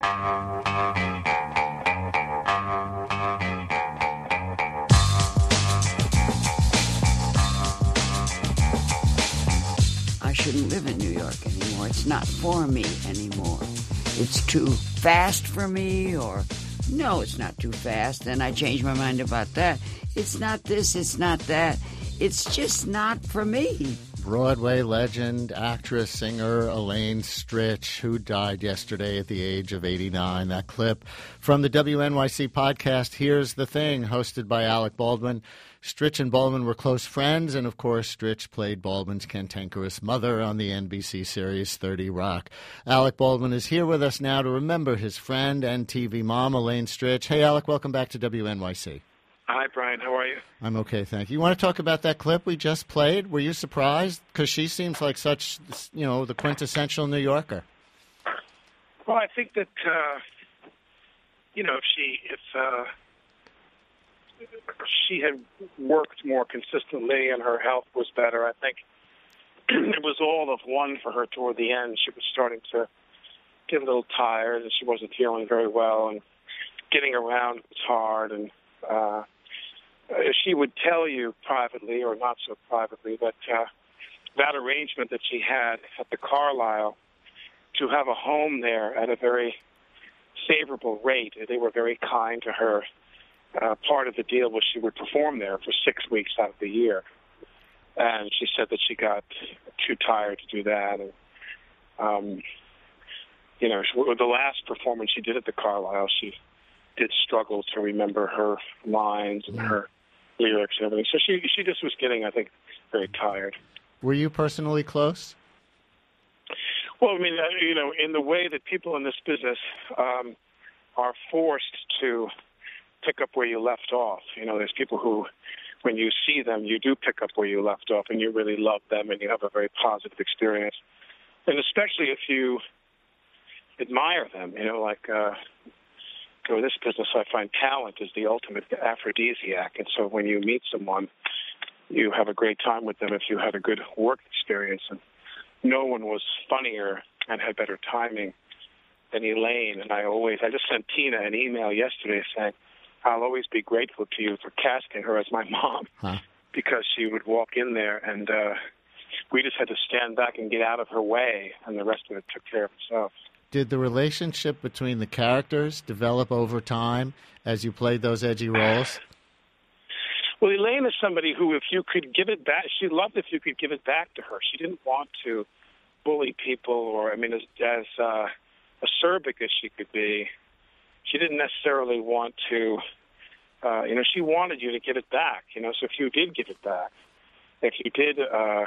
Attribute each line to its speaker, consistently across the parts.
Speaker 1: I shouldn't live in New York anymore. It's not for me anymore. It's too fast for me, or no, it's not too fast. Then I change my mind about that. It's not this, it's not that. It's just not for me.
Speaker 2: Broadway legend, actress, singer Elaine Stritch, who died yesterday at the age of 89. That clip from the WNYC podcast, Here's the Thing, hosted by Alec Baldwin. Stritch and Baldwin were close friends, and of course, Stritch played Baldwin's cantankerous mother on the NBC series 30 Rock. Alec Baldwin is here with us now to remember his friend and TV mom, Elaine Stritch. Hey, Alec, welcome back to WNYC.
Speaker 3: Hi, Brian. How are you?
Speaker 2: I'm okay, thank you. You want to talk about that clip we just played? Were you surprised? Because she seems like such, the quintessential New Yorker.
Speaker 3: Well, I think that, if she had worked more consistently and her health was better, I think it was all of one for her toward the end. She was starting to get a little tired, and she wasn't feeling very well, and getting around was hard, and she would tell you privately, or not so privately, but that arrangement that she had at the Carlisle to have a home there at a very favorable rate. They were very kind to her. Part of the deal was she would perform there for 6 weeks out of the year. And she said that she got too tired to do that. And, the last performance she did at the Carlisle, she did struggle to remember her lines and her lyrics and everything. So she just was getting, I think, very tired.
Speaker 2: Were you personally close?
Speaker 3: Well, I mean, in the way that people in this business are forced to pick up where you left off. There's people who, when you see them, you do pick up where you left off, and you really love them, and you have a very positive experience. And especially if you admire them, in this business, I find talent is the ultimate aphrodisiac. And so when you meet someone, you have a great time with them if you had a good work experience. And no one was funnier and had better timing than Elaine. And I just sent Tina an email yesterday saying, I'll always be grateful to you for casting her as my mom, because she would walk in there and we just had to stand back and get out of her way, and the rest of it took care of itself.
Speaker 2: Did the relationship between the characters develop over time as you played those edgy roles?
Speaker 3: Well, Elaine is somebody who, if you could give it back, she loved if you could give it back to her. She didn't want to bully people, or, as acerbic as she could be, she didn't necessarily want to, she wanted you to give it back, so if you did give it back, if you did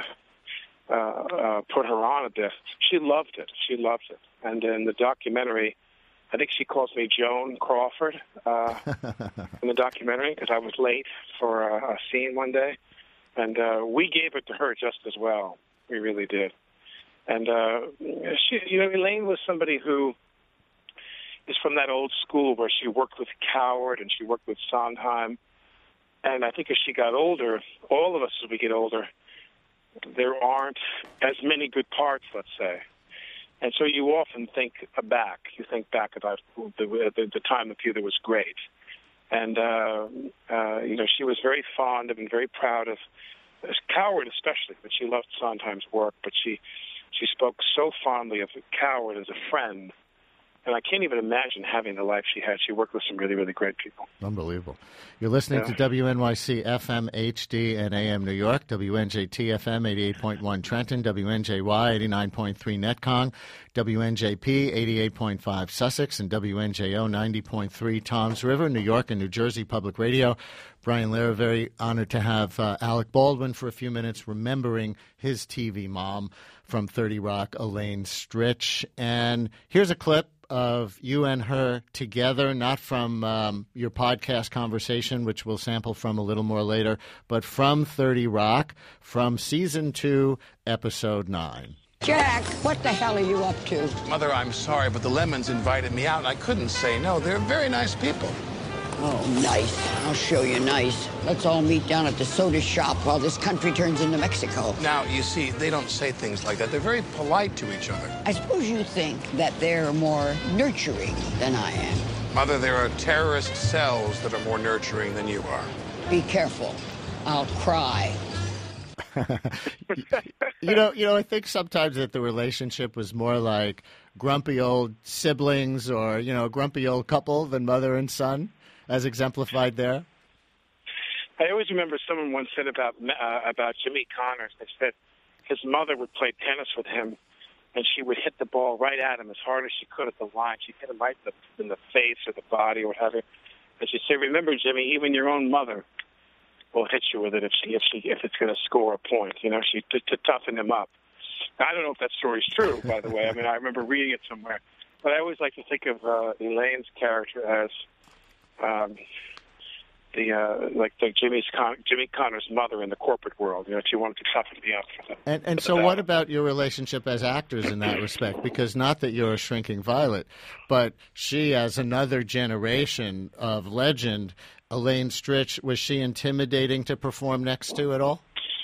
Speaker 3: put her on a bit, she loved it. She loved it. And in the documentary, I think she calls me Joan Crawford in the documentary, because I was late for a scene one day. And we gave it to her just as well. We really did. And, Elaine was somebody who is from that old school where she worked with Coward and she worked with Sondheim. And I think as she got older, all of us as we get older, there aren't as many good parts, let's say. And so you often think back. You think back about the time with you that was great. And, she was very fond of and very proud of Coward especially, but she loved Sondheim's work. But she spoke so fondly of Coward as a friend. And I can't even imagine having the life she had. She worked with some really, really great people.
Speaker 2: Unbelievable. You're listening to WNYC FM HD and AM New York, WNJT FM 88.1 Trenton, WNJY 89.3 Netcong, WNJP 88.5 Sussex, and WNJO 90.3 Toms River, New York and New Jersey Public Radio. Brian Lehrer, very honored to have Alec Baldwin for a few minutes remembering his TV mom from 30 Rock, Elaine Stritch. And here's a clip of you and her together, not from your podcast conversation, which we'll sample from a little more later, but from 30 Rock, from Season 2, Episode 9.
Speaker 4: Jack, what the hell are you up to?
Speaker 5: Mother, I'm sorry, but the Lemons invited me out, and I couldn't say no. They're very nice people.
Speaker 1: Oh, nice. I'll show you nice. Let's all meet down at the soda shop while this country turns into Mexico.
Speaker 5: Now, you see, they don't say things like that. They're very polite to each other.
Speaker 1: I suppose you think that they're more nurturing than I am.
Speaker 5: Mother, there are terrorist cells that are more nurturing than you are.
Speaker 1: Be careful. I'll cry.
Speaker 2: You know, I think sometimes that the relationship was more like grumpy old siblings or, a grumpy old couple than mother and son, as exemplified there.
Speaker 3: I always remember someone once said about Jimmy Connors. They said his mother would play tennis with him, and she would hit the ball right at him as hard as she could at the line. She'd hit him right in the face or the body or what have you. And she'd say, "Remember, Jimmy, even your own mother will hit you with it if it's going to score a point." She to toughen him up. Now, I don't know if that story's true, by the way. I mean, I remember reading it somewhere, but I always like to think of Elaine's character as Jimmy Connor's mother in the corporate world. She wanted to toughen me up for that.
Speaker 2: And so, what about your relationship as actors in that respect? Because not that you're a shrinking violet, but she, as another generation of legend. Elaine Stritch, was she intimidating to perform next to at all?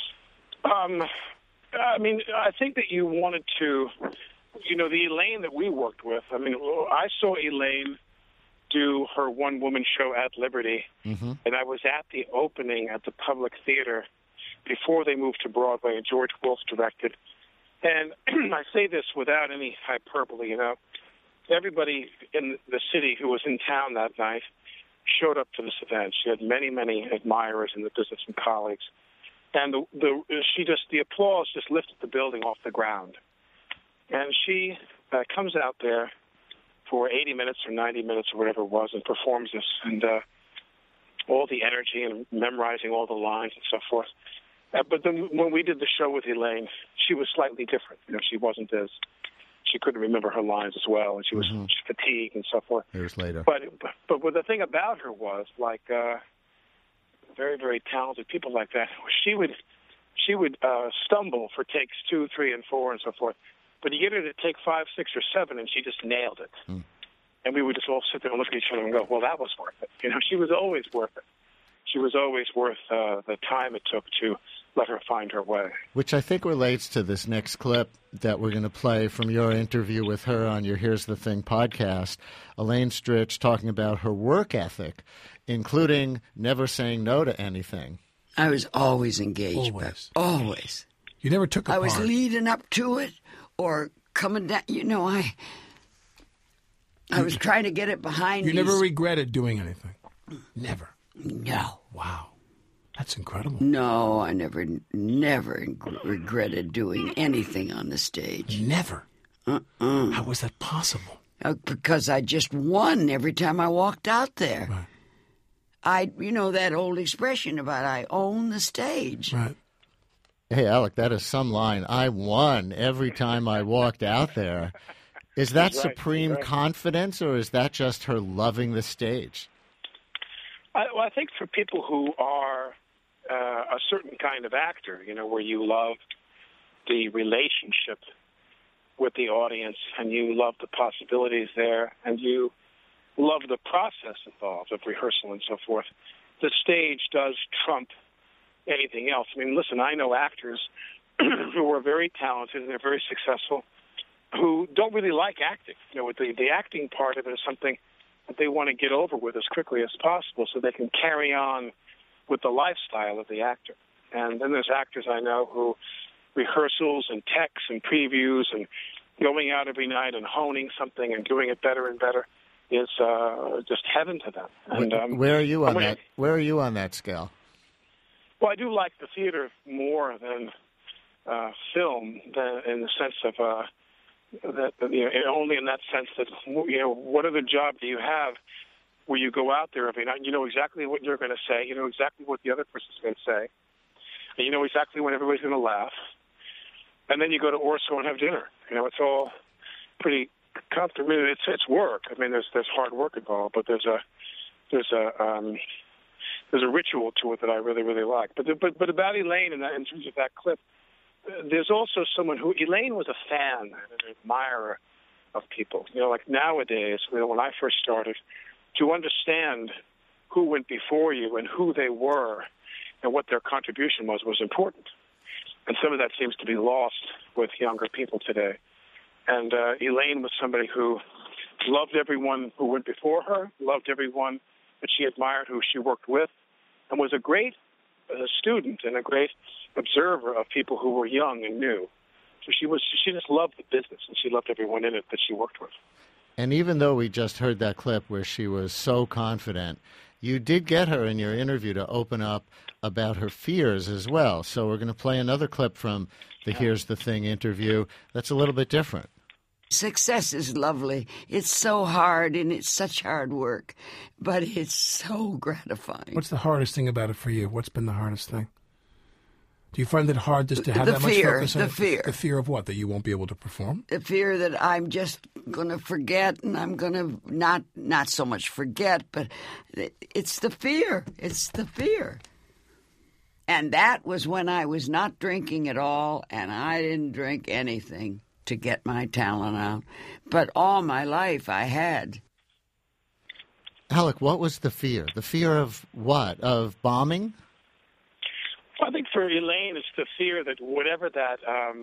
Speaker 3: I mean, I think that you wanted to, the Elaine that we worked with, I mean, I saw Elaine do her one-woman show at Liberty, and I was at the opening at the Public Theater before they moved to Broadway, and George Wolfe directed. And I say this without any hyperbole, everybody in the city who was in town that night showed up to this event. She had many, many admirers in the business and colleagues. And the applause just lifted the building off the ground. And she comes out there for 80 minutes or 90 minutes or whatever it was and performs this. And all the energy and memorizing all the lines and so forth. But then when we did the show with Elaine, she was slightly different. She wasn't as... She couldn't remember her lines as well, and she was fatigued and so forth.
Speaker 2: Years later.
Speaker 3: But the thing about her was, like, very, very talented people like that, she would stumble for takes 2, 3, and 4 and so forth. But you get her to take 5, 6, or 7, and she just nailed it. And we would just all sit there and look at each other and go, well, that was worth it. She was always worth it. She was always worth the time it took to let her find her way.
Speaker 2: Which I think relates to this next clip that we're going to play from your interview with her on your Here's the Thing podcast. Elaine Stritch talking about her work ethic, including never saying no to anything.
Speaker 1: I was always engaged.
Speaker 5: Always. You never took a part.
Speaker 1: I was leading up to it or coming down. I was trying to get it behind me.
Speaker 5: You never regretted doing anything? Never?
Speaker 1: No.
Speaker 5: Wow. That's incredible.
Speaker 1: No, I never regretted doing anything on the stage.
Speaker 5: Never? How was that possible?
Speaker 1: Because I just won every time I walked out there.
Speaker 5: Right.
Speaker 1: That old expression about I own the stage.
Speaker 5: Right.
Speaker 2: Hey, Alec, that is some line. I won every time I walked out there. Is that supreme confidence, or is that just her loving the stage?
Speaker 3: I think for people who are a certain kind of actor, where you love the relationship with the audience and you love the possibilities there and you love the process involved of rehearsal and so forth, the stage does trump anything else. I mean, listen, I know actors who are very talented and they're very successful who don't really like acting. The acting part of it is something that they want to get over with as quickly as possible so they can carry on with the lifestyle of the actor. And then there's actors I know who rehearsals and texts and previews and going out every night and honing something and doing it better and better is just heaven to them. And
Speaker 2: where are you on that? Where are you on that scale?
Speaker 3: Well, I do like the theater more than film, in the sense of that only in that sense that what other job do you have where you go out there every night and you know exactly what you're going to say, you know exactly what the other person's going to say, and you know exactly when everybody's going to laugh, and then you go to Orso and have dinner. It's all pretty comfortable. It's work. I mean, there's hard work involved, but there's a ritual to it that I really, really like. But about Elaine in terms of that clip, there's also someone who Elaine was a fan and an admirer of people. Like nowadays, when I first started, to understand who went before you and who they were and what their contribution was important. And some of that seems to be lost with younger people today. And Elaine was somebody who loved everyone who went before her, loved everyone that she admired, who she worked with, and was a great student and a great observer of people who were young and new. So she just loved the business, and she loved everyone in it that she worked with.
Speaker 2: And even though we just heard that clip where she was so confident, you did get her in your interview to open up about her fears as well. So we're going to play another clip from the Here's the Thing interview that's a little bit different.
Speaker 1: Success is lovely. It's so hard, and it's such hard work, but it's so gratifying.
Speaker 6: What's the hardest thing about it for you? What's been the hardest thing? Do you find it hard just to have that much focus on it?
Speaker 1: The fear.
Speaker 6: The fear of what? That you won't be able to perform?
Speaker 1: The fear that I'm just going to forget, and I'm going to not so much forget, but it's the fear. It's the fear. And that was when I was not drinking at all, and I didn't drink anything to get my talent out. But all my life I had.
Speaker 2: Alec, what was the fear? The fear of what? Of bombing?
Speaker 3: I think for Elaine, it's the fear that whatever that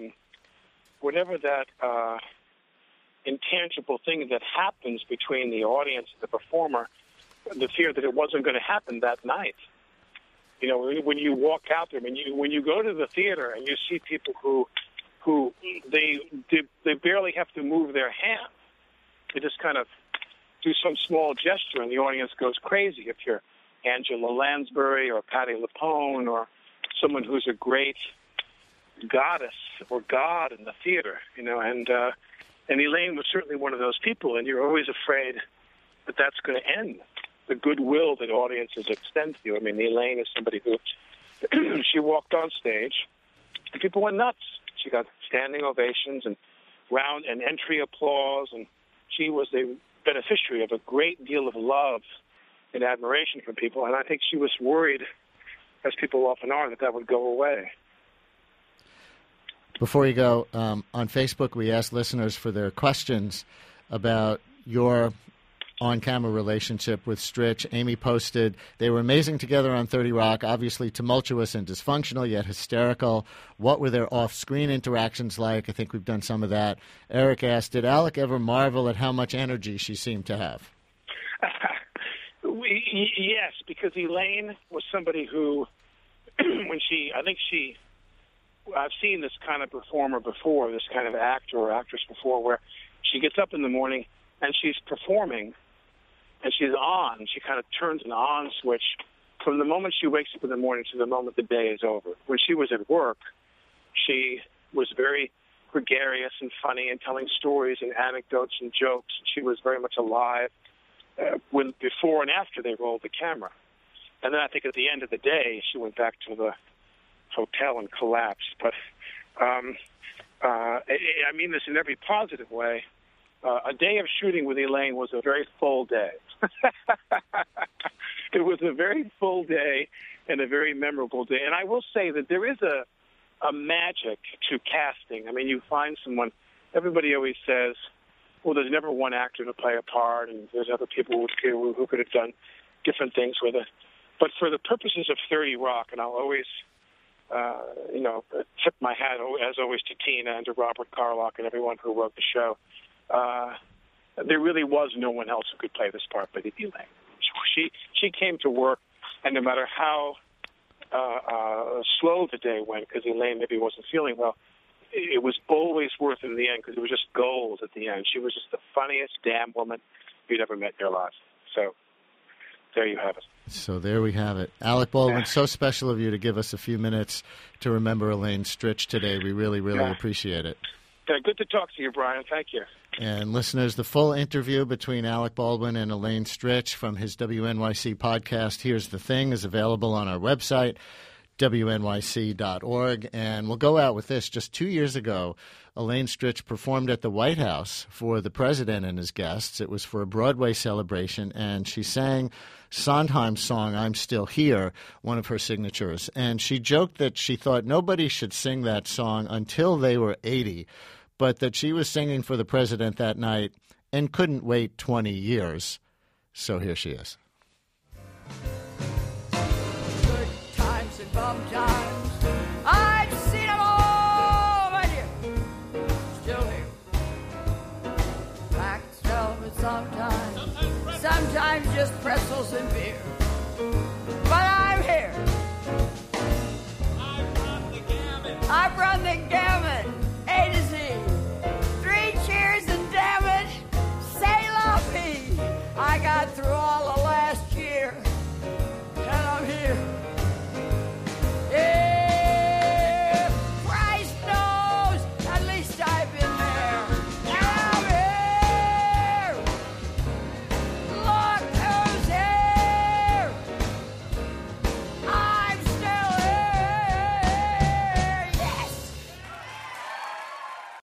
Speaker 3: intangible thing that happens between the audience and the performer, the fear that it wasn't going to happen that night. You know, when you walk out there, when you go to the theater and you see people who they barely have to move their hand, they just kind of do some small gesture and the audience goes crazy. If you're Angela Lansbury or Patti LuPone or someone who's a great goddess or god in the theater, you know, and Elaine was certainly one of those people, and you're always afraid that that's going to end the goodwill that audiences extend to you. I mean, Elaine is somebody who, she walked on stage, and people went nuts. She got standing ovations and round and entry applause, and she was the beneficiary of a great deal of love and admiration from people, and I think she was worried, as people often are, that would go away.
Speaker 2: Before you go, on Facebook, we asked listeners for their questions about your on-camera relationship with Stritch. Amy posted, they were amazing together on 30 Rock, obviously tumultuous and dysfunctional, yet hysterical. What were their off-screen interactions like? I think we've done some of that. Eric asked, did Alec ever marvel at how much energy she seemed to have?
Speaker 3: Yes, because Elaine was somebody who, I've seen this kind of performer before, this kind of actor or actress before, where she gets up in the morning and she's performing and she's on. She kind of turns an on switch from the moment she wakes up in the morning to the moment the day is over. When she was at work, she was very gregarious and funny and telling stories and anecdotes and jokes. She was very much alive before and after they rolled the camera. And then I think at the end of the day, she went back to the hotel and collapsed. But I mean this in every positive way. A day of shooting with Elaine was a very full day. It was a very full day and a very memorable day. And I will say that there is a magic to casting. I mean, you find someone, everybody always says, well, there's never one actor to play a part, and there's other people who could have done different things with it. But for the purposes of 30 Rock, and I'll always, tip my hat, as always, to Tina and to Robert Carlock and everyone who wrote the show, there really was no one else who could play this part but Elaine. She came to work, and no matter how slow the day went, because Elaine maybe wasn't feeling well, it was always worth it in the end, because it was just gold at the end. She was just the funniest damn woman you'd ever met in your life. So there you have it.
Speaker 2: So there we have it. Alec Baldwin, so special of you to give us a few minutes to remember Elaine Stritch today. We really, really appreciate it.
Speaker 3: Good to talk to you, Brian. Thank you.
Speaker 2: And listeners, the full interview between Alec Baldwin and Elaine Stritch from his WNYC podcast, Here's the Thing, is available on our website, wnyc.org. And we'll go out with this. Just 2 years ago, Elaine Stritch performed at the White House for the president and his guests. It was for a Broadway celebration, and she sang Sondheim's song, I'm Still Here, one of her signatures. And she joked that she thought nobody should sing that song until they were 80, but that she was singing for the president that night and couldn't wait 20 years. So here she is.
Speaker 1: and bum times. I've seen them all, but you're still here. Facts tell me sometimes just pretzels and beer. But I'm here. I've run the gamut.